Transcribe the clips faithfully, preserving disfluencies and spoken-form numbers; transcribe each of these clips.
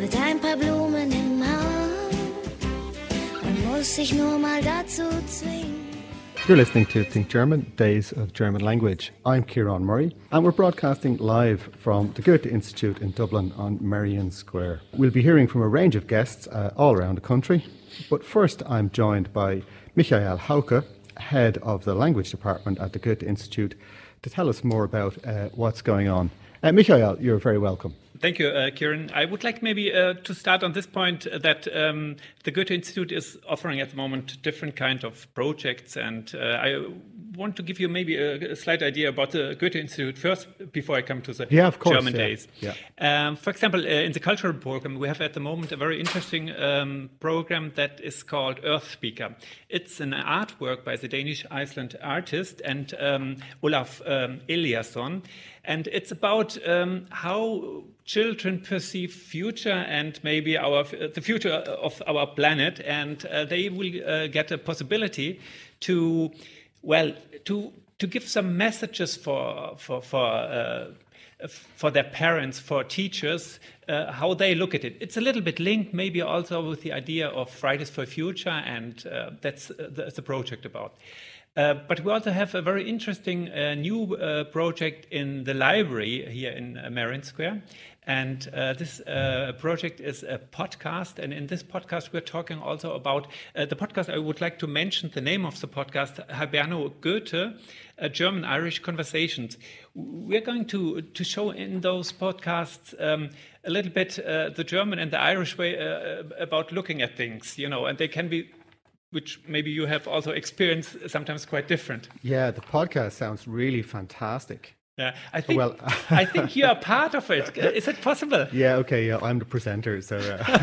mit ein paar Blumen im Haar und muss sich nur mal dazu zwingen. You're listening to Think German, Days of German Language. I'm Ciarán Murray, and we're broadcasting live from the Goethe Institute in Dublin on Merrion Square. We'll be hearing from a range of guests uh, all around the country, but first I'm joined by Michael Hauke, head of the language department at the Goethe Institute, to tell us more about uh, what's going on. Uh, Michael, you're very welcome. Thank you, uh, Ciarán. I would like maybe uh, to start on this point uh, that um, the Goethe Institute is offering at the moment different kind of projects, and uh, I want to give you maybe a, a slight idea about the Goethe Institute first before I come to the yeah, of course, German yeah. days. Yeah. Um, for example, uh, in the cultural program, we have at the moment a very interesting um, program that is called Earth Speaker. It's an artwork by the Danish Iceland artist and um, Olaf um, Eliasson. And it's about um, how children perceive future and maybe our the future of our planet, and uh, they will uh, get a possibility to, well, to to give some messages for for for. Uh, for their parents, for teachers, uh, how they look at it. It's a little bit linked maybe also with the idea of Fridays for Future, and uh, that's uh, the, the project about. Uh, but we also have a very interesting uh, new uh, project in the library here in uh, Merrion Square. And uh, this uh, project is a podcast. And in this podcast, we're talking also about uh, the podcast. I would like to mention the name of the podcast, Hiberno Goethe, uh, German-Irish Conversations. We're going to, to show in those podcasts um, a little bit uh, the German and the Irish way uh, about looking at things, you know, and they can be, which maybe you have also experienced, sometimes quite different. Yeah, the podcast sounds really fantastic. Yeah, I think well, I think you are part of it. Is it possible? Yeah, okay, yeah, I'm the presenter, so...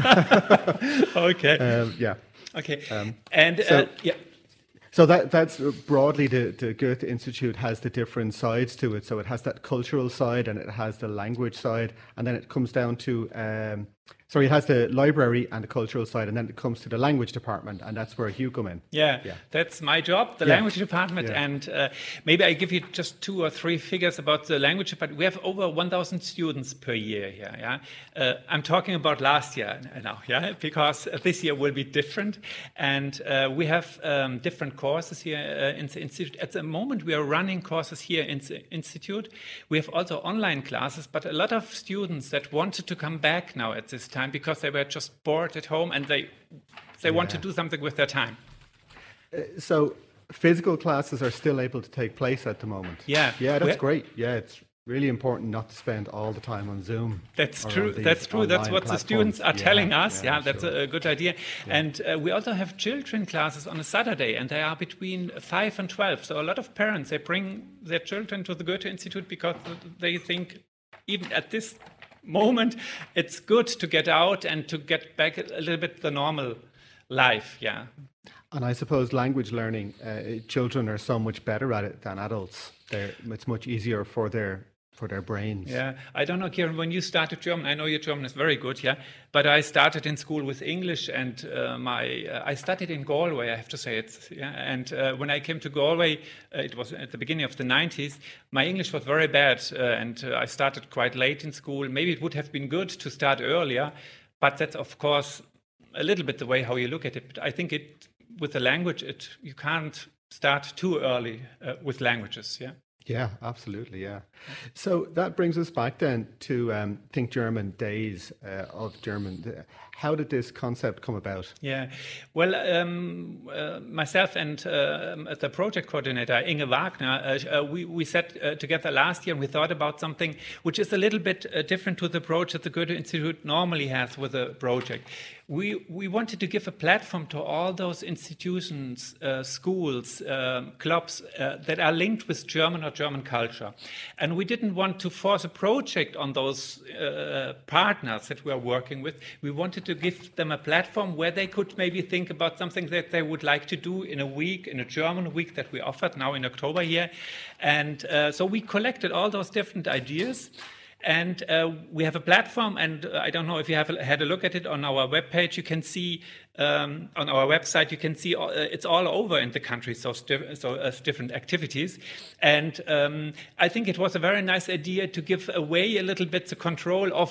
Uh, okay. Um, yeah. Okay, um, and so, uh, yeah. So that that's broadly the, the Goethe Institute has the different sides to it. So it has that cultural side and it has the language side, and then it comes down to... Um, Sorry, it has the library and the cultural side, and then it comes to the language department, and that's where you come in. Yeah, yeah. That's my job, the yeah. language department, yeah. and uh, maybe I give you just two or three figures about the language department. We have over one thousand students per year here. Yeah, uh, I'm talking about last year now, yeah, because this year will be different, and uh, we have um, different courses here uh, in the institute. At the moment, we are running courses here in the institute. We have also online classes, but a lot of students that wanted to come back now at this time because they were just bored at home and they they yeah. want to do something with their time. Uh, so physical classes are still able to take place at the moment. Yeah. Yeah, that's We're, great. Yeah, it's really important not to spend all the time on Zoom. That's true. That's true. That's what platforms. the students are yeah, telling us. Yeah, yeah that's sure. a good idea. Yeah. And uh, we also have children classes on a Saturday, and they are between five and twelve. So a lot of parents, they bring their children to the Goethe Institute because they think even at this moment it's good to get out and to get back a little bit the normal life. Yeah. And I suppose language learning, uh, children are so much better at it than adults. They're, it's much easier for their for their brains. Yeah, I don't know, Ciarán, when you started German, I know your German is very good, yeah, but I started in school with English, and uh, my uh, I studied in Galway, I have to say it, yeah, and uh, when I came to Galway, uh, it was at the beginning of the nineties, my English was very bad, uh, and uh, I started quite late in school. Maybe it would have been good to start earlier, but that's, of course, a little bit the way how you look at it. But I think it with the language, it you can't start too early uh, with languages, yeah. Yeah, absolutely, yeah. So that brings us back then to um, Think German, Days uh, of German. How did this concept come about? Yeah, well, um, uh, myself and uh, the project coordinator, Inge Wagner, uh, we, we sat uh, together last year and we thought about something which is a little bit uh, different to the approach that the Goethe Institute normally has with a project. We, we wanted to give a platform to all those institutions, uh, schools, uh, clubs uh, that are linked with German or German culture. And we didn't want to force a project on those uh, partners that we are working with. We wanted to give them a platform where they could maybe think about something that they would like to do in a week, in a German week that we offered now in October here. And uh, so we collected all those different ideas. And uh, we have a platform, and uh, I don't know if you have had a look at it on our webpage. You can see um, on our website, you can see all, uh, it's all over in the country, so, sti- so uh, different activities. And um, I think it was a very nice idea to give away a little bit the control of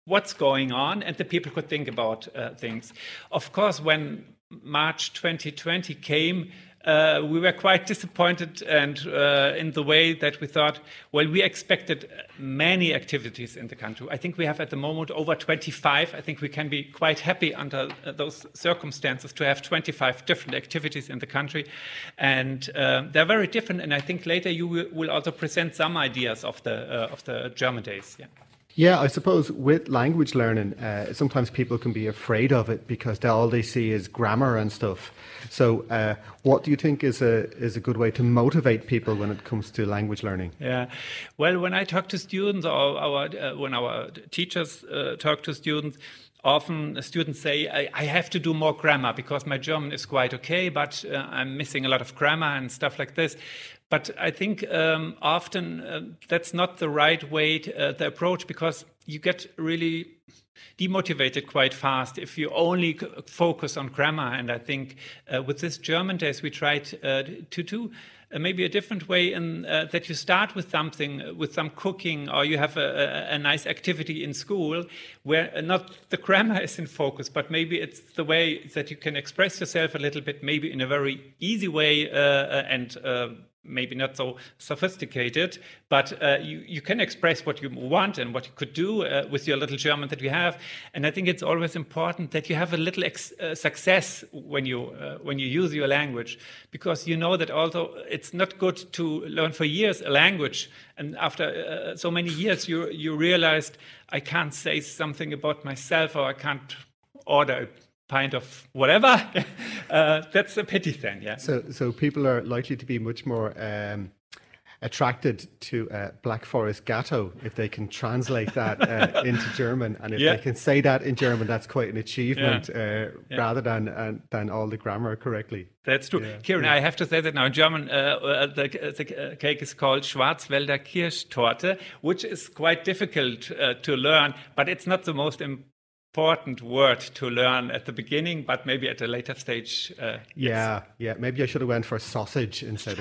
what's going on, and the people could think about uh, things. Of course, when March twenty twenty came, uh, we were quite disappointed, and uh, in the way that we thought, well, we expected many activities in the country. I think we have at the moment over twenty-five. I think we can be quite happy under uh, those circumstances to have twenty-five different activities in the country, and uh, they're very different. And I think later you will, will also present some ideas of the uh, of the German days. Yeah. Yeah, I suppose with language learning, uh, sometimes people can be afraid of it because they, all they see is grammar and stuff. So uh, what do you think is a is a good way to motivate people when it comes to language learning? Yeah, well, when I talk to students, or our, uh, when our teachers uh, talk to students, often students say, I, I have to do more grammar because my German is quite okay, but uh, I'm missing a lot of grammar and stuff like this. But I think um, often uh, that's not the right way to uh, the approach, because you get really demotivated quite fast if you only c- focus on grammar. And I think uh, with this German days, we tried uh, to do uh, maybe a different way in uh, that you start with something, uh, with some cooking, or you have a, a, a nice activity in school where not the grammar is in focus, but maybe it's the way that you can express yourself a little bit, maybe in a very easy way uh, and uh, maybe not so sophisticated, but uh, you, you can express what you want and what you could do uh, with your little German that you have. And I think it's always important that you have a little ex- uh, success when you uh, when you use your language, because you know that although it's not good to learn for years a language, and after uh, so many years you you realized, I can't say something about myself, or I can't order a pint of whatever, uh, that's a pity then, yeah. So so people are likely to be much more um, attracted to uh, Black Forest Gatto if they can translate that uh, into German, and if yeah. they can say that in German, that's quite an achievement, yeah. uh, yeah. rather than uh, than all the grammar correctly. That's true. Yeah. Kieran, yeah. I have to say that now in German, uh, uh, the, the cake is called Schwarzwälder Kirschtorte, which is quite difficult uh, to learn, but it's not the most important important word to learn at the beginning, but maybe at a later stage. Uh, yeah, yes. yeah. Maybe I should have went for sausage instead of.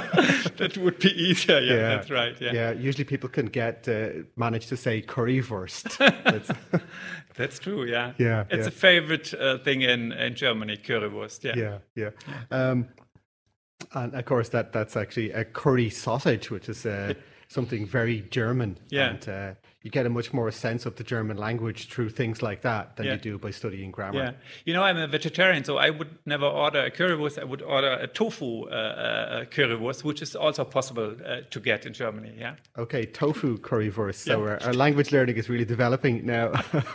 That would be easier. Yeah, yeah, that's right. Yeah. yeah. Usually people can get uh, manage to say currywurst. That's, that's true. Yeah. Yeah. It's yeah. a favorite uh, thing in, in Germany, currywurst. Yeah. Yeah. Yeah. yeah. Um, and of course, that that's actually a curry sausage, which is uh, something very German. Yeah. And, uh, you get a much more sense of the German language through things like that than yeah. you do by studying grammar. Yeah, you know, I'm a vegetarian, so I would never order a currywurst. I would order a tofu uh, uh, currywurst, which is also possible uh, to get in Germany. Yeah. Okay, tofu currywurst. So yeah. our, our language learning is really developing now.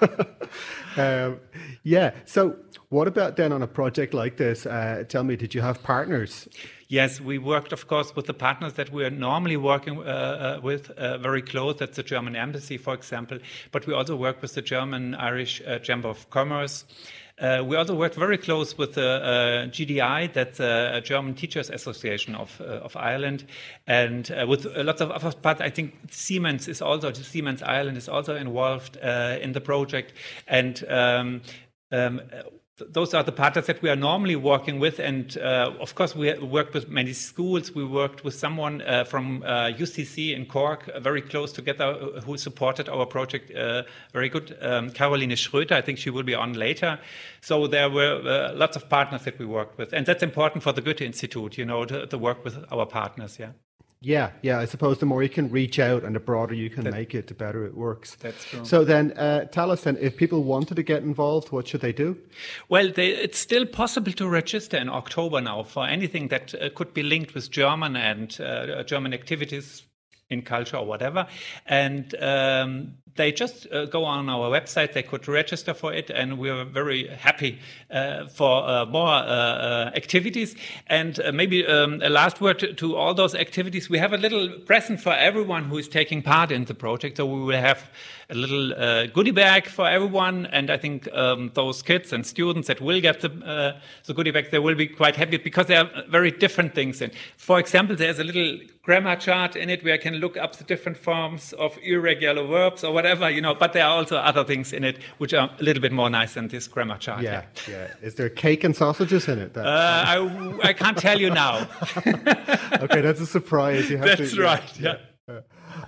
um, yeah. So what about then on a project like this? Uh, tell me, did you have partners? Yes, we worked, of course, with the partners that we are normally working uh, uh, with uh, very close. That's the German Embassy, for example. But we also work with the German-Irish uh, Chamber of Commerce. Uh, we also worked very close with the uh, G D I, that's a German Teachers Association of uh, of Ireland, and uh, with lots of other parts. I think Siemens is also, Siemens Ireland is also involved uh, in the project, and um, um, those are the partners that we are normally working with. And uh, of course, we worked with many schools. We worked with someone uh, from uh, U C C in Cork, uh, very close together, uh, who supported our project uh, very good. Um, Caroline Schröter, I think she will be on later. So there were uh, lots of partners that we worked with. And that's important for the Goethe Institute, you know, to, to work with our partners, yeah. Yeah, yeah. I suppose the more you can reach out and the broader you can that, make it, the better it works. That's true. So then, uh, tell us then, if people wanted to get involved, what should they do? Well, they, it's still possible to register in October now for anything that uh, could be linked with German and uh, German activities in culture or whatever. And um, they just uh, go on our website, they could register for it, and we're very happy uh, for uh, more uh, uh, activities. And uh, maybe um, a last word to, to all those activities. We have a little present for everyone who is taking part in the project. So we will have a little uh, goodie bag for everyone, and I think um, those kids and students that will get the, uh, the goodie bag, they will be quite happy because there are very different things in. For example, there's a little grammar chart in it where I can look up the different forms of irregular verbs or whatever, you know, but there are also other things in it which are a little bit more nice than this grammar chart. Yeah, yeah. yeah. Is there cake and sausages in it? Uh, I, I can't tell you now. Okay, that's a surprise. You have that's to, right, yeah. yeah.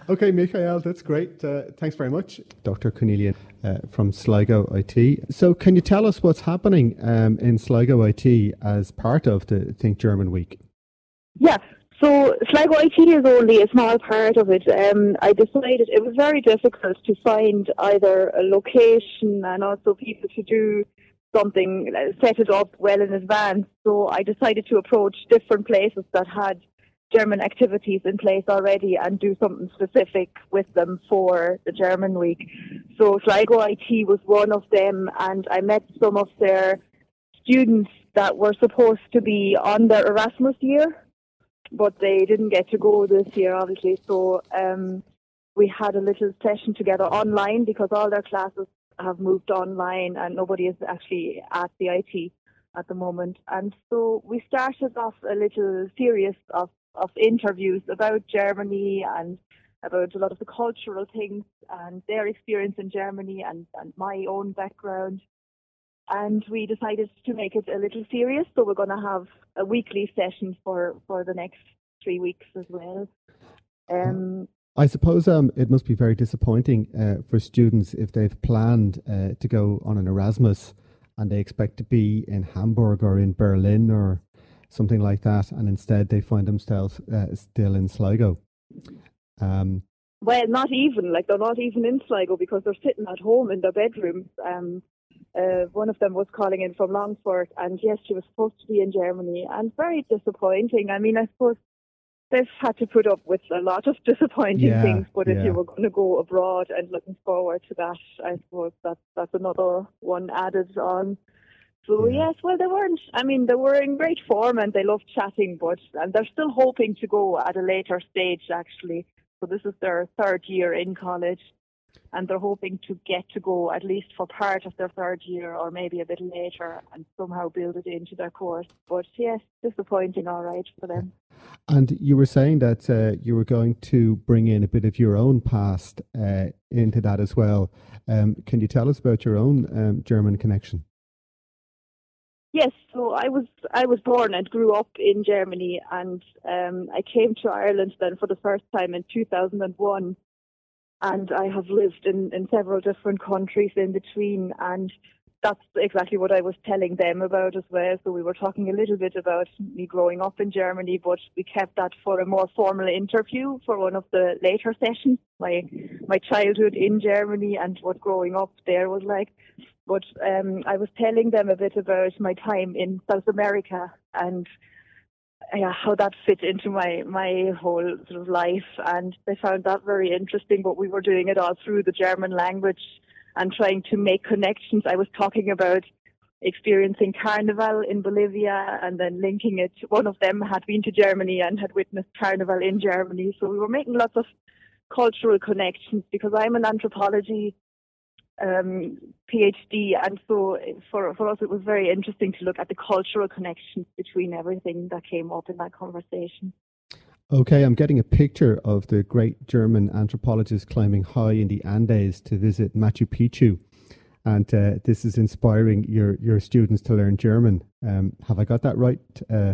Okay, Michael, that's great. Uh, thanks very much, Doctor Cornelia uh, from Sligo I T. So can you tell us what's happening um, in Sligo I T as part of the Think German Week? Yeah, so Sligo I T is only a small part of it. Um, I decided it was very difficult to find either a location and also people to do something, set it up well in advance. So I decided to approach different places that had German activities in place already and do something specific with them for the German Week. So Sligo I T was one of them, and I met some of their students that were supposed to be on their Erasmus year, but they didn't get to go this year, obviously. So um, we had a little session together online because all their classes have moved online and nobody is actually at the I T at the moment. And so we started off a little series of of interviews about Germany and about a lot of the cultural things and their experience in Germany and, and my own background. And we decided to make it a little serious, so we're going to have a weekly session for, for the next three weeks as well. Um, I suppose um, it must be very disappointing uh, for students if they've planned uh, to go on an Erasmus and they expect to be in Hamburg or in Berlin or something like that, and instead they find themselves uh, still in Sligo. Um, well, not even, like they're not even in Sligo because they're sitting at home in their bedrooms. Um, uh, one of them was calling in from Longford, and yes, she was supposed to be in Germany, and very disappointing. I mean, I suppose they've had to put up with a lot of disappointing yeah, things, but yeah. if you were going to go abroad and looking forward to that, I suppose that's, that's another one added on. So Yeah. yes, well, they weren't, I mean, they were in great form and they loved chatting, but and they're still hoping to go at a later stage, actually. So this is their third year in college, and they're hoping to get to go at least for part of their third year or maybe a bit later and somehow build it into their course. But yes, disappointing, all right, for them. And you were saying that uh, you were going to bring in a bit of your own past uh, into that as well. Um, can you tell us about your own um, German connection? Yes, so I was I was born and grew up in Germany, and um, I came to Ireland then for the first time in two thousand one, and I have lived in, in several different countries in between, and that's exactly what I was telling them about as well. So we were talking a little bit about me growing up in Germany, but we kept that for a more formal interview for one of the later sessions, my my childhood in Germany and what growing up there was like. But um, I was telling them a bit about my time in South America and yeah, how that fit into my, my whole sort of life. And they found that very interesting, but we were doing it all through the German language and trying to make connections. I was talking about experiencing Carnival in Bolivia and then linking it. One of them had been to Germany and had witnessed Carnival in Germany. So we were making lots of cultural connections because I'm an anthropology um, PhD, and so for for us it was very interesting to look at the cultural connections between everything that came up in that conversation. Okay, I'm getting a picture of the great German anthropologist climbing high in the Andes to visit Machu Picchu, and uh, this is inspiring your your students to learn German. Um, have I got that right? Uh,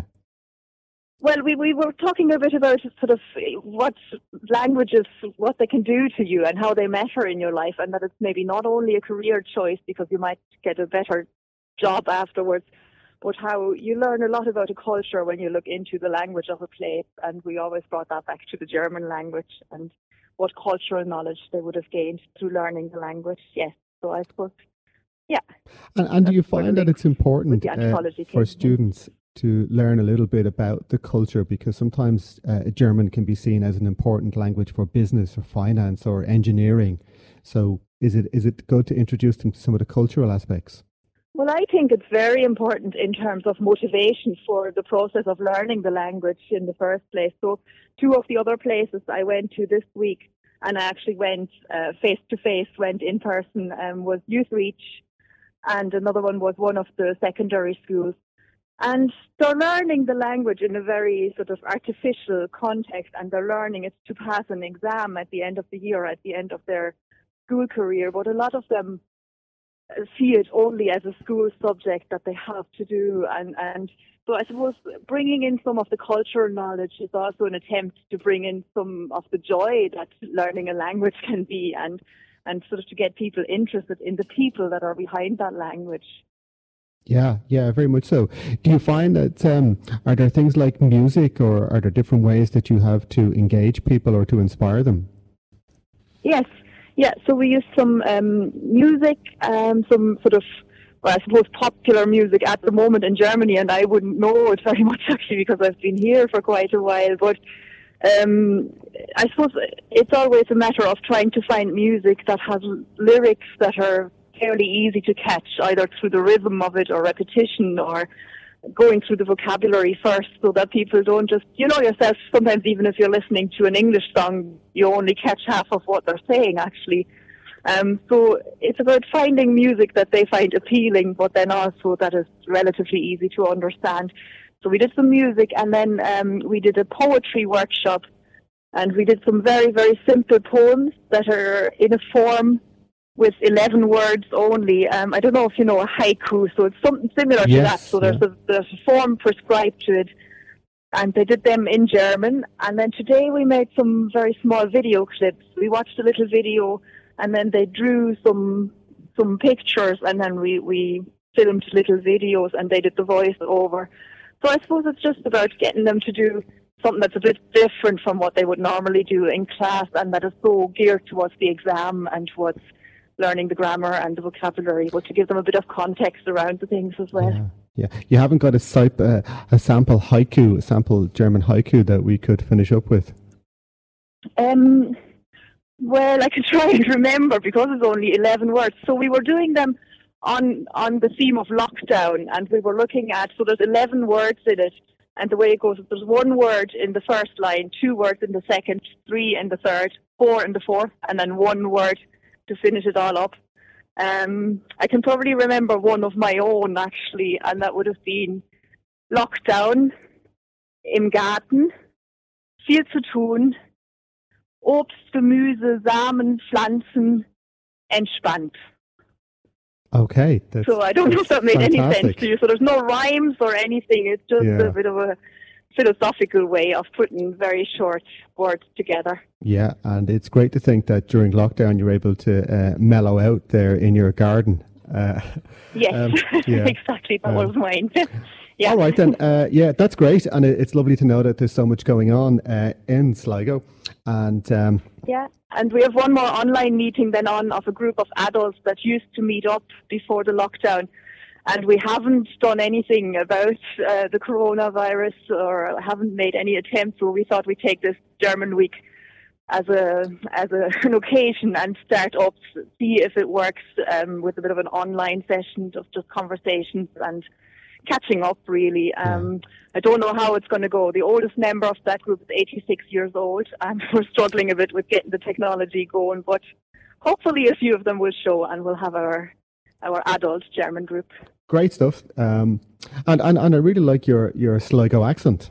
Well, we, we were talking a bit about sort of what languages, what they can do to you and how they matter in your life, and that it's maybe not only a career choice because you might get a better job afterwards, but how you learn a lot about a culture when you look into the language of a place. And we always brought that back to the German language and what cultural knowledge they would have gained through learning the language. Yes, so I suppose, yeah. And, and do you find that it's important uh, for students to learn a little bit about the culture, because sometimes uh, German can be seen as an important language for business or finance or engineering. So is it is it good to introduce them to some of the cultural aspects? Well, I think it's very important in terms of motivation for the process of learning the language in the first place. So two of the other places I went to this week, and I actually went uh, face-to-face, went in person, um, was Youth Reach, and another one was one of the secondary schools. And they're learning the language in a very sort of artificial context, and they're learning it to pass an exam at the end of the year, at the end of their school career. But a lot of them see it only as a school subject that they have to do. And, and so I suppose bringing in some of the cultural knowledge is also an attempt to bring in some of the joy that learning a language can be, and, and sort of to get people interested in the people that are behind that language. Yeah, yeah, very much so. Do you find that, um, are there things like music, or are there different ways that you have to engage people or to inspire them? Yes, yeah, so we use some um, music, um, some sort of, well, I suppose popular music at the moment in Germany, and I wouldn't know it very much actually because I've been here for quite a while, but um, I suppose it's always a matter of trying to find music that has lyrics that are fairly easy to catch, either through the rhythm of it or repetition, or going through the vocabulary first, so that people don't just, you know yourself, sometimes even if you're listening to an English song, you only catch half of what they're saying actually. Um, so it's about finding music that they find appealing, but then also that is relatively easy to understand. So we did some music, and then um, we did a poetry workshop, and we did some very, very simple poems that are in a form with eleven words only. Um, I don't know if you know a haiku, so it's something similar yes, to that. So there's, yeah. a, there's a form prescribed to it, and they did them in German. And then today we made some very small video clips. We watched a little video, and then they drew some some pictures, and then we, we filmed little videos, and they did the voice over. So I suppose it's just about getting them to do something that's a bit different from what they would normally do in class, and that is so geared towards the exam and towards learning the grammar and the vocabulary, but to give them a bit of context around the things as well. Yeah, yeah. You haven't got a, sip, uh, a sample haiku, a sample German haiku that we could finish up with? Um, well, I could try and remember because it's only eleven words. So we were doing them on on the theme of lockdown, and we were looking at, so there's eleven words in it, and the way it goes is there's one word in the first line, two words in the second, three in the third, four in the fourth, and then one word to finish it all up. Um, I can probably remember one of my own actually, and that would have been Lockdown, im Garten, viel zu tun, Obst, Gemüse, Samen, Pflanzen, entspannt. Okay. That's, so I don't know if that made fantastic. any sense to you. So there's no rhymes or anything. It's just yeah. a bit of a philosophical way of putting very short words together. Yeah, and it's great to think that during lockdown you're able to uh, mellow out there in your garden. Uh, yes, um, yeah. exactly. That um, was mine. yeah. All right then. Uh, yeah, that's great, and it, it's lovely to know that there's so much going on uh, in Sligo. And um, yeah, and we have one more online meeting then on of a group of adults that used to meet up before the lockdown. And we haven't done anything about uh, the coronavirus, or haven't made any attempts. So we thought we'd take this German week as a as a, an occasion and start up, see if it works um, with a bit of an online session of just conversations and catching up, really. Um, yeah. I don't know how it's going to go. The oldest member of that group is eighty-six years old, and we're struggling a bit with getting the technology going. But hopefully a few of them will show, and we'll have our our adult German group. Great stuff. Um, and, and, and I really like your, your Sligo accent.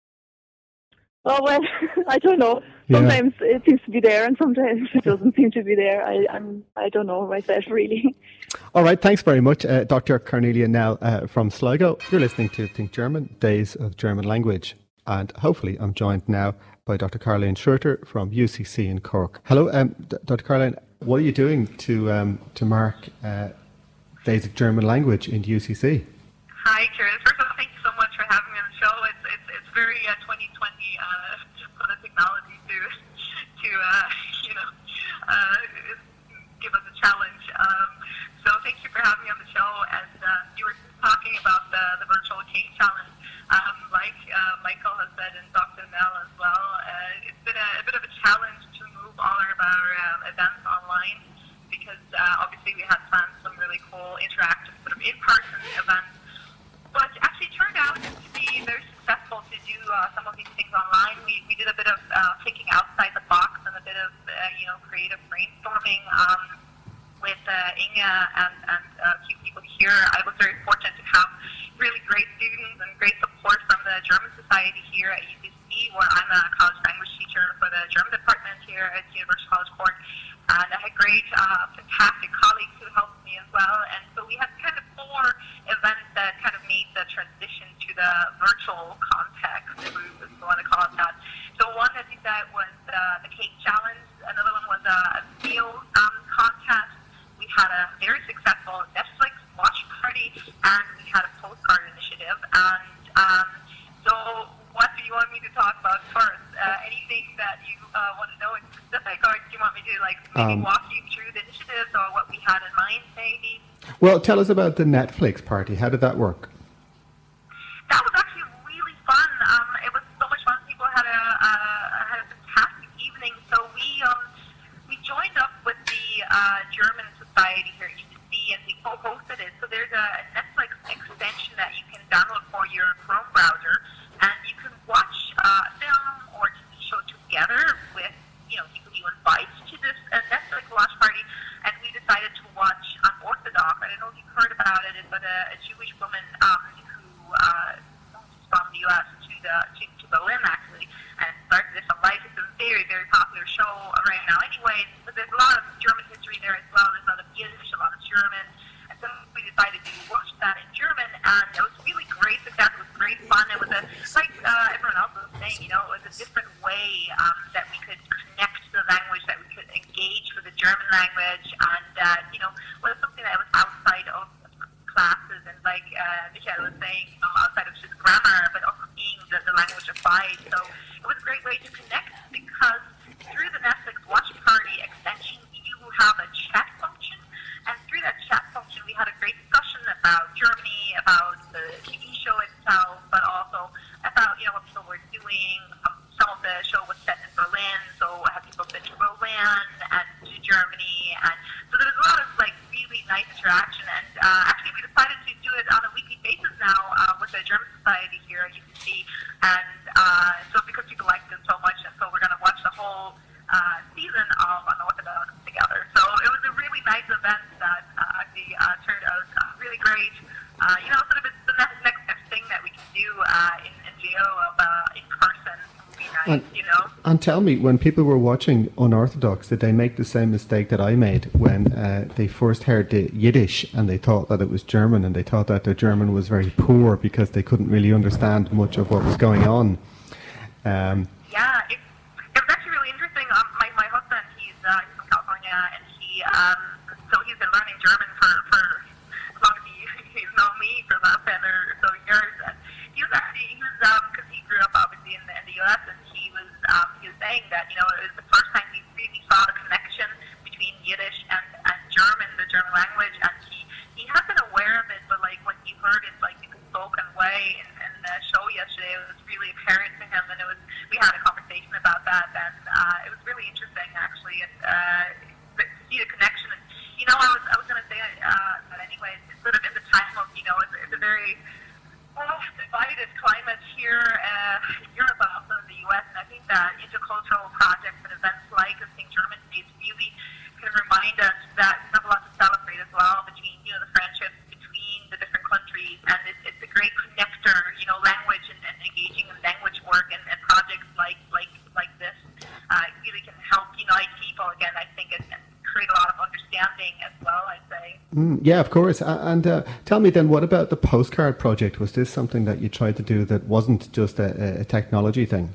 Oh, well, I don't know. Sometimes yeah. it seems to be there, and sometimes it doesn't seem to be there. I I'm, I don't know myself, really. All right. Thanks very much, uh, Doctor Cornelia Nell uh, from Sligo. You're listening to Think German, Days of German Language. And hopefully I'm joined now by Doctor Caroline Schurter from U C C in Cork. Hello, um, D- Doctor Caroline. What are you doing to um, to mark uh, Days of German Language in U C C? Hi, Kieran. First of all, thank you so much for having me on the show. It's it's, it's very uh, twenty twenty uh, for the technology to to uh, you know uh, give us a challenge. Um, so thank you for having me on the show. And uh, you were talking about the, the virtual cake challenge. Um, like uh, Michael has said, and Doctor Nell as well, uh, it's been a, a bit of a challenge to move all of our um, events online, because uh, obviously we had planned some really cool interactive sort of in-person events, but actually turned out to be very successful to do uh, some of these things online. We we did a bit of uh, thinking outside the box and a bit of uh, you know creative brainstorming um, with uh, Inge and, and uh, a few people here. I was very fortunate to have really great students and great support from the German Society here at U C C, where I'm a college language teacher for the German department here at University College Cork. And I had great, uh, fantastic colleagues who helped me as well. And the virtual context, if we want to call it that. So one, as you said, was uh, the cake challenge. Another one was a meal um, contest. We had a very successful Netflix watch party, and we had a postcard initiative. And um, so what do you want me to talk about first? Uh, anything that you uh, want to know in specific, or do you want me to like maybe um, walk you through the initiatives or what we had in mind, maybe? Well, tell us about the Netflix party. How did that work? That was actually really fun. Um, it was so much fun. People had a, uh, had a fantastic evening. So we um, we joined up with the uh, German Society here at U C C, and we co-hosted it. So there's a Netflix extension that you can download for your Chrome browser, and you can watch uh, film or T V show together with, you know, people you invite to this uh, Netflix watch party. And we decided to watch Unorthodox. I don't know if you've heard about it, but a, a Jewish woman um, who uh, moved from the U S to, the, to, to Berlin, actually, and started this on life. It's a very, very popular show right now. Anyway, but there's a lot of German history there as well. There's a lot of Yiddish, a lot of German. And so we decided to watch that in German, and it was really great success. It was great fun. It was a, like uh, everyone else was saying, you know, it was a different way um, that we could connect to the language, that we could engage with the German language, and uh, you know, was something that was outside of classes, and like uh, Michael was saying, you know, outside of just grammar, but also being the, the language applied. So it was a great way to connect, because through the Netflix Watch Party extension, you have a chat function, and through that chat function, we had a great discussion about Germany, about the T V show itself, but also about, you know, what people were doing. Um, some of the show was set in Berlin, so I had people been to Berlin and to Germany, and so there was a lot of like really nice interaction. And uh, actually, we decided to do it on a weekly basis now uh, with the German Society here at U C C, and uh, so because people liked it so much, and so we're going to watch the whole uh, season of Unorthodox together. So it was a really nice event that uh, actually uh, turned out uh, really great. Uh, you know, sort of it's the next, next thing that we can do uh, in, in Geo of uh, in person. Nice, and, you know? And tell me, when people were watching Unorthodox, did they make the same mistake that I made when uh, they first heard the Yiddish and they thought that it was German, and they thought that their German was very poor because they couldn't really understand much of what was going on? Um, yeah, it, it was actually really interesting. Um, my, my husband, he's, uh, he's from California, and he, um, so he's been learning German for, for as long as he, he's known me for the last ten or so years. And he was actually, he was, um, because he grew up obviously in the, in the U S, and he was, um, he was saying that, you know, it was the first time he really saw the connection between Yiddish and, and German, the German language, and he, he had been aware of it, but like when he heard it, like in a spoken way in, in the show yesterday, it was really apparent to him, and it was, we had a conversation about that, and uh, it was really interesting actually, and uh, to see the connection. And, you know, I was, I was going to say uh, that anyway, it's sort of in the time of, you know, it's, it's a very well, divided climate here uh, in Europe, but also in the U S, and I think that intercultural projects and events like the Think German Days really can remind us that we have a lot to celebrate as well between, you know, the friendships between the different countries, and it's, it's a great connector, you know, language and, and engaging in language work and, and projects like like like this uh, really can help unite people again, I think, and, and create a lot of understanding as well, I'd say. Mm, yeah, of course. And uh, tell me then, what about the postcard project? Was this something that you tried to do that wasn't just a, a technology thing?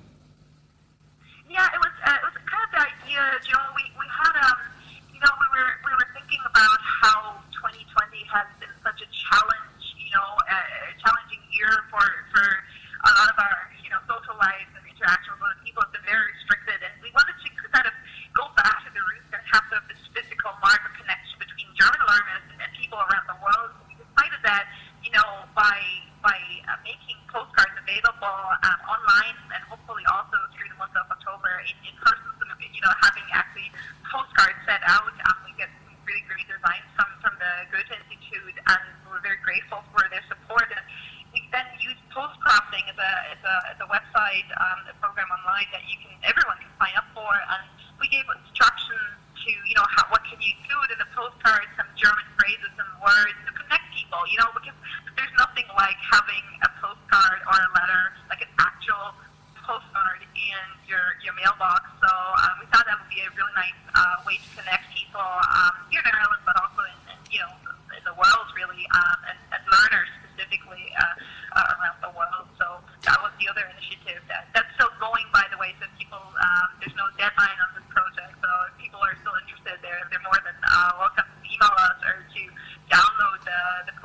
Yeah, it was. Uh, it was kind of the idea. You know, we, we had um, you know, we were we were thinking about how twenty twenty has been such a challenge. You know, a, a challenging year for for a lot of our, you know, social lives and interaction with other people. It's been very restricted, and we wanted to kind of go back to the roots and have sort of this physical marker connection between German learners and, and people around the world. We decided that, you know, by by uh, making postcards available um, online, and hopefully also through the month of October in, in person, you know, having actually postcards set out, um, we get some really great designs from, from the Goethe Institute, and we're very grateful for their support. And we then use Postcrafting as a as a, as a website, um, a program online that you can everyone can sign up for, and we gave instructions to, you know, how, what can you include in the postcard, some German phrases and words to connect people, you know, because there's nothing like having a postcard or a letter, like an actual postcard in your, your mailbox. So um, we thought that would be a really nice uh, way to connect people um, here in Ireland, but also in, in, you know, in the world really, um, and, and learners specifically uh, uh, around the world.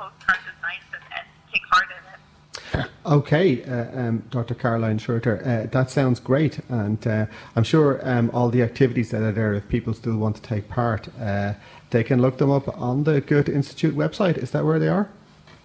postcard designs and, and take part in it. Okay, uh, um, Doctor Caroline Schurter, uh, that sounds great, and uh, I'm sure um, all the activities that are there, if people still want to take part, uh, they can look them up on the Goethe Institute website. Is that where they are?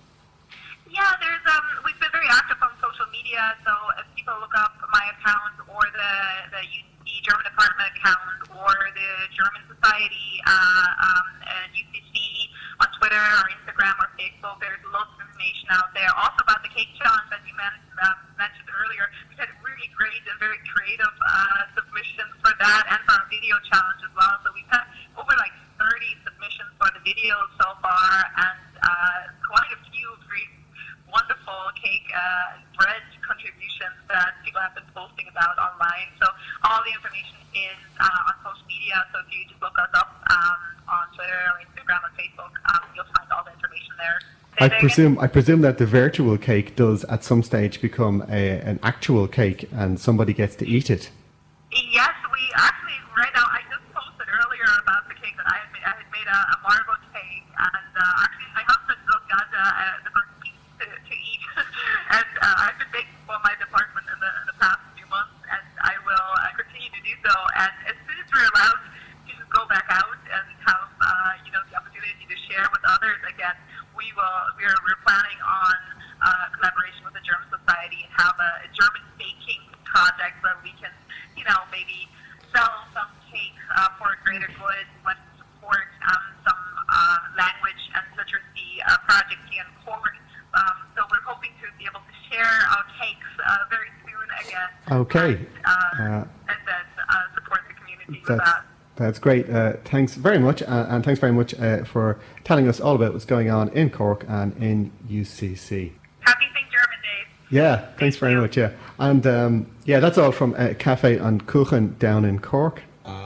Yeah, there's um, we've been very active on social media, so if people look up my account or the the U C C German Department account or the German Society uh, um, and U C C on Twitter or Instagram or Facebook, there's lots of information out there. Also about the cake challenge that you men- uh, mentioned earlier, we had really great and very creative uh, submissions for that and for our video challenge as well. So we've had over like thirty submissions for the videos so far, and uh, quite a few very wonderful cake uh, bread contributions that people have been posting about online. So all the information is uh, on social media. So if you just look us up um, on Twitter or Instagram or Facebook, um, you'll find all the information there. I presume I presume that the virtual cake does at some stage become a, an actual cake and somebody gets to eat it. Yes, we actually, right now, I just posted earlier about the cake that I had made. I had made a, a marble cake, and uh, actually my husband just got uh, uh, the first piece to, to eat, and uh, I've been baking for my department in the, in the past few months, and I will uh, continue to do so. And as soon as we're allowed to go back out and have, uh, you know, the opportunity to share with others again, we will. We're we're planning on uh, collaboration with the German Society and have a, a German baking project where we can, you know, maybe sell some cake uh, for greater good, but support um, some uh, language and literacy uh, projects here in Cork. Um, so we're hoping to be able to share our cakes uh, very soon again. Okay. And, uh, Uh, and then uh, support the community with That's, that. that's great. Uh, thanks very much, uh, and thanks very much uh, for telling us all about what's going on in Cork and in U C C. Happy Saint German Days. Yeah, thanks very much. Yeah, and um, yeah, that's all from uh, Cafe and Kuchen down in Cork.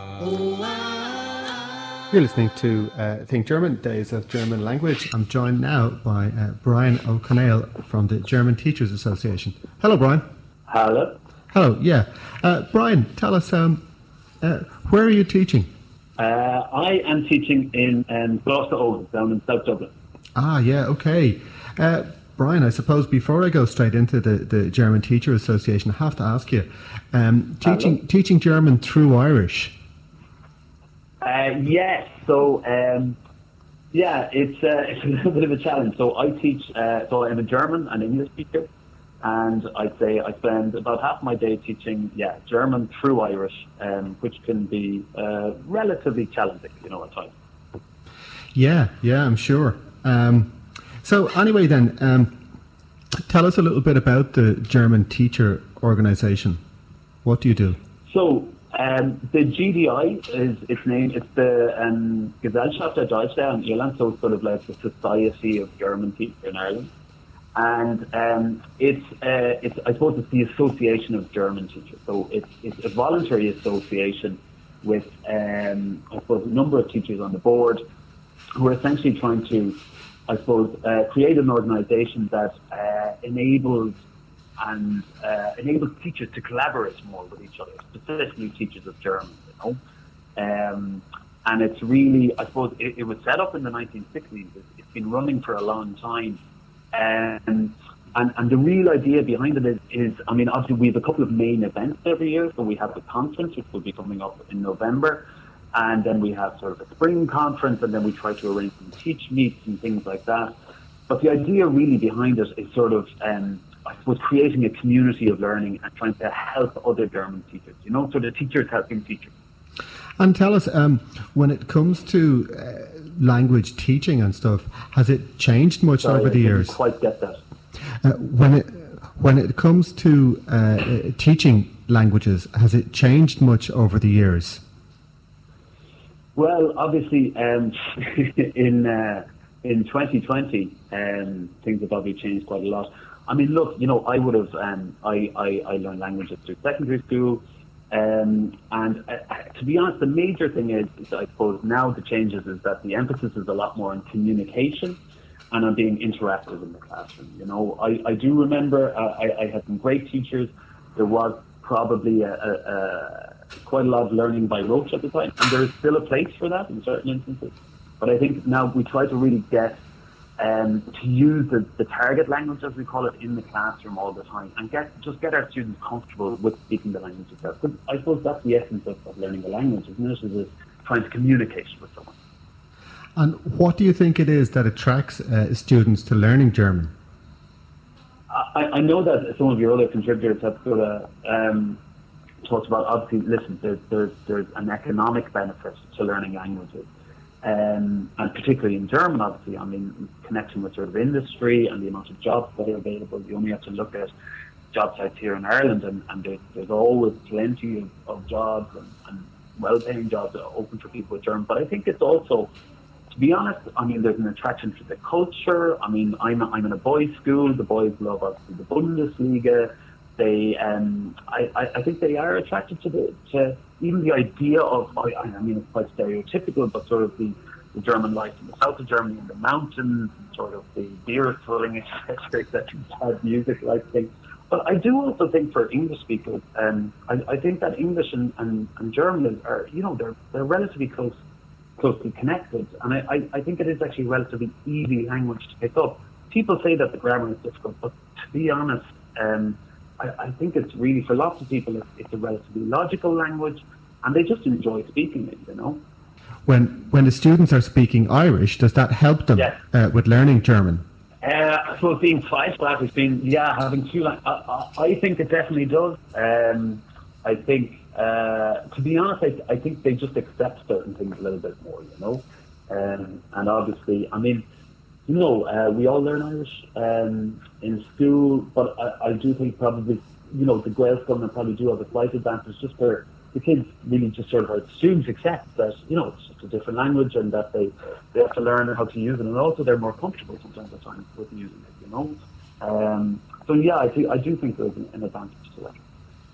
You're listening to uh, Think German, Days of German Language. I'm joined now by uh, Brian O'Connell from the German Teachers Association. Hello, Brian. Hello. Hello. Yeah, uh, Brian, tell us um, uh, where are you teaching? Uh, I am teaching in um, Gloucester Owen, down in South Dublin. Ah, yeah, okay. Uh, Brian, I suppose before I go straight into the, the German Teacher Association, I have to ask you, um, teaching Hello. teaching German through Irish. Uh, yes, so um, yeah, it's uh, it's a little bit of a challenge. So I teach, uh, so I'm a German and English teacher, and I'd say I spend about half my day teaching, yeah, German through Irish, um, which can be uh, relatively challenging, you know, at times. Yeah, yeah, I'm sure. Um, so anyway then, um, tell us a little bit about the German Teacher Organisation. What do you do? So um, the G D I is its name. It's the um, Gesellschaft der Deutschlehrer in Ireland, so it's sort of like the Society of German Teachers in Ireland. And um, it's, uh, it's, I suppose it's the Association of German Teachers. So it's, it's a voluntary association with, um, I suppose, a number of teachers on the board who are essentially trying to, I suppose, uh, create an organisation that uh, enables and uh, enables teachers to collaborate more with each other, specifically teachers of German, you know. Um, and it's really, I suppose, it, it was set up in the nineteen sixties. It's, it's been running for a long time. Um, and, and the real idea behind it is, is, I mean, obviously we have a couple of main events every year. So we have the conference, which will be coming up in November. And then we have sort of a spring conference, and then we try to arrange some teach meets and things like that. But the idea really behind it is sort of, um, I suppose, creating a community of learning and trying to help other German teachers, you know, so the teachers helping teachers. And tell us, um, when it comes to uh, language teaching and stuff, has it changed much Sorry, over the I didn't years? quite get that. Uh, when it when it comes to uh, teaching languages, has it changed much over the years? Well, obviously, um, in uh, in twenty twenty, um, things have probably changed quite a lot. I mean, look, you know, I would have, um, I, I, I learned languages through secondary school, um, and uh, to be honest, the major thing is, is, I suppose, now the changes is that the emphasis is a lot more on communication and on being interactive in the classroom. You know, I, I do remember uh, I, I had some great teachers. There was probably a, a, a quite a lot of learning by rote at the time, and there is still a place for that in certain instances. But I think now we try to really get um, to use the, the target language, as we call it, in the classroom all the time, and get just get our students comfortable with speaking the language itself. Because I suppose that's the essence of, of learning a language, isn't it? Is trying to communicate with someone. And what do you think it is that attracts uh, students to learning German? I, I know that some of your other contributors have sort of um, talked about, obviously, listen, there's, there's, there's an economic benefit to learning languages. Um, and particularly in German, obviously, I mean, connection with sort of industry and the amount of jobs that are available. You only have to look at job sites here in Ireland, and, and there's, there's always plenty of, of jobs and, and well-paying jobs open for people with German. But I think it's also, to be honest, I mean, there's an attraction to the culture. I mean, I'm I'm in a boys' school. The boys love obviously the Bundesliga. They, um, I, I think they are attracted to the to even the idea of. I, I mean, it's quite stereotypical, but sort of the, the German life in the south of Germany, in the mountains, sort of the beer swilling, et cetera, et cetera, bad music like thing. But I do also think for English speakers, um, I, I think that English and, and, and German are, you know, they're they're relatively close. closely connected, and I, I, I think it is actually a relatively easy language to pick up. People say that the grammar is difficult, but to be honest, um, I, I think it's really, for lots of people, it's, it's a relatively logical language, and they just enjoy speaking it, you know. When when the students are speaking Irish, does that help them yes. uh, with learning German? Uh, I suppose being five classes, being, yeah, having two languages, I, I, I think it definitely does. Um, I think Uh, to be honest, I, I think they just accept certain things a little bit more, you know. Um, and obviously, I mean, you know, uh, we all learn Irish um, in school, but I, I do think probably, you know, the Gaels government probably do have a slight advantage just for the kids really just sort of, our students accept that, you know, it's just a different language and that they, they have to learn how to use it, and also they're more comfortable sometimes at times with using it, you know. Um, so yeah, I, do, I do think there's an, an advantage to that.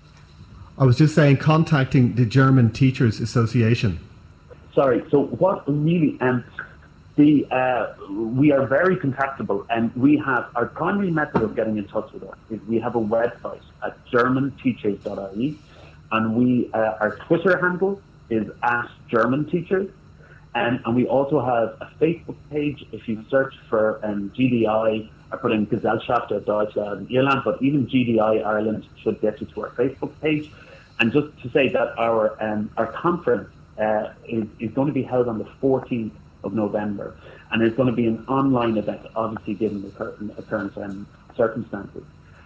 I was just saying, contacting the German Teachers Association. Sorry, so what really, um, the uh, we are very contactable, and we have, our primary method of getting in touch with us is we have a website at german teachers dot I E, and we, uh, our Twitter handle is at German Teachers, and, and we also have a Facebook page. If you search for um, G D I, I put in Gesellschaft der Deutschland Irland, but even G D I Ireland should get you to our Facebook page. And just to say that our um, our conference uh, is, is going to be held on the fourteenth of November, and it's going to be an online event, obviously given the current, current um, circumstances.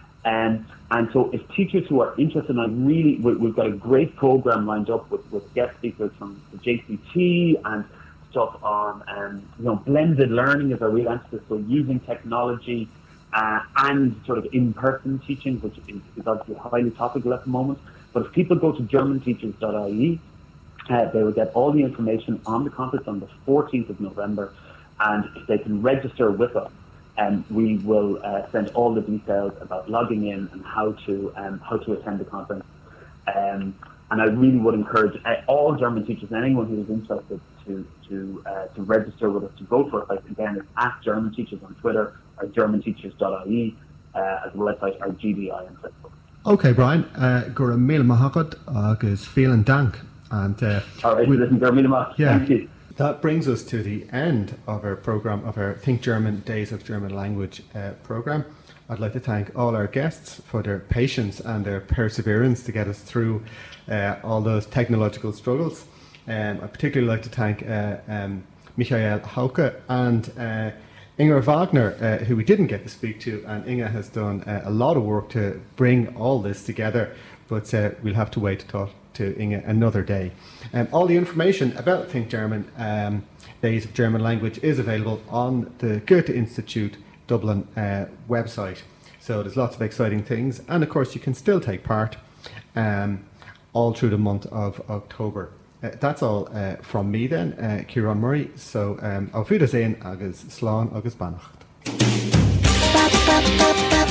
And and so if teachers who are interested, and I really, we, we've got a great program lined up with, with guest speakers from the J C T and stuff on, um, you know, blended learning is a real emphasis, so using technology uh, and sort of in-person teaching, which is, is obviously highly topical at the moment. But if people go to german teachers dot I E, uh, they will get all the information on the conference on the fourteenth of November, and if they can register with us, um, we will uh, send all the details about logging in and how to um, how to attend the conference. Um, and I really would encourage uh, all German teachers and anyone who is interested to to uh, to register with us, to go for it. Like, again, it's at German Teachers on Twitter, or german teachers dot I E uh, as a website, or G D I on Facebook. Okay, Brian, uh, gur a mil mahagad agus vielen dank. And uh, all right, listen, gur mil mahagad. Yeah, thank you. That brings us to the end of our program, of our Think German Days of German Language uh, program. I'd like to thank all our guests for their patience and their perseverance to get us through uh, all those technological struggles. Um, I'd particularly like to thank uh, um, Michael Hauke and uh, Inga Wagner, uh, who we didn't get to speak to, and Inga has done uh, a lot of work to bring all this together, but uh, we'll have to wait to talk to Inga another day. Um, all the information about Think German um, Days of German Language is available on the Goethe Institute Dublin uh, website. So there's lots of exciting things, and of course you can still take part um, all through the month of October. Uh, that's all uh, from me then, uh, Ciarán Murray. So um, auf Wiedersehen agus slán agus bannacht.